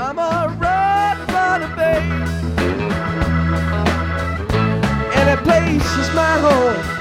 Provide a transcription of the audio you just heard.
I'm a road runner, babe. And that place is my home.